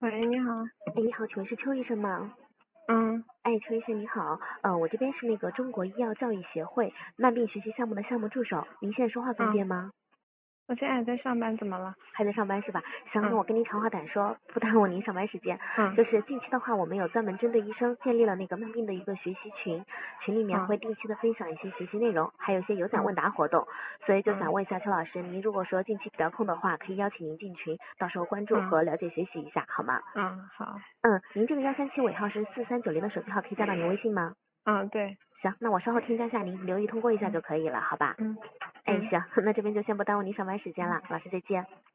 喂，你好。 哎，你好，请问是邱医生吗？ 嗯哎，邱医生你好，我这边是那个中国医药教育协会慢病学习项目的项目助手，您现在说话方嗯， 便吗？ 我现在还在上班，怎么了？ 还在上班是吧？行，那嗯我跟您长话短说，不耽误您上班时间。 嗯就是近期的话，我们有专门针对医生建立了那个慢病的一个学习群，群里面嗯会定期的分享一些学习内容，还有一些有奖嗯问答活动。所以就想嗯问一下邱老师，您如果说近期比较空的话，可以邀请您进群，到时候关注嗯和了解学习一下，好吗？ 好。 您这个137尾号是4390的手机号，可以加到您微信吗？ 对。 行，那我稍后添加一下您，留意通过一下就嗯可以了，好吧？ 嗯哎， 嗯。 行，那这边就先不耽误您上班时间了，老师再见。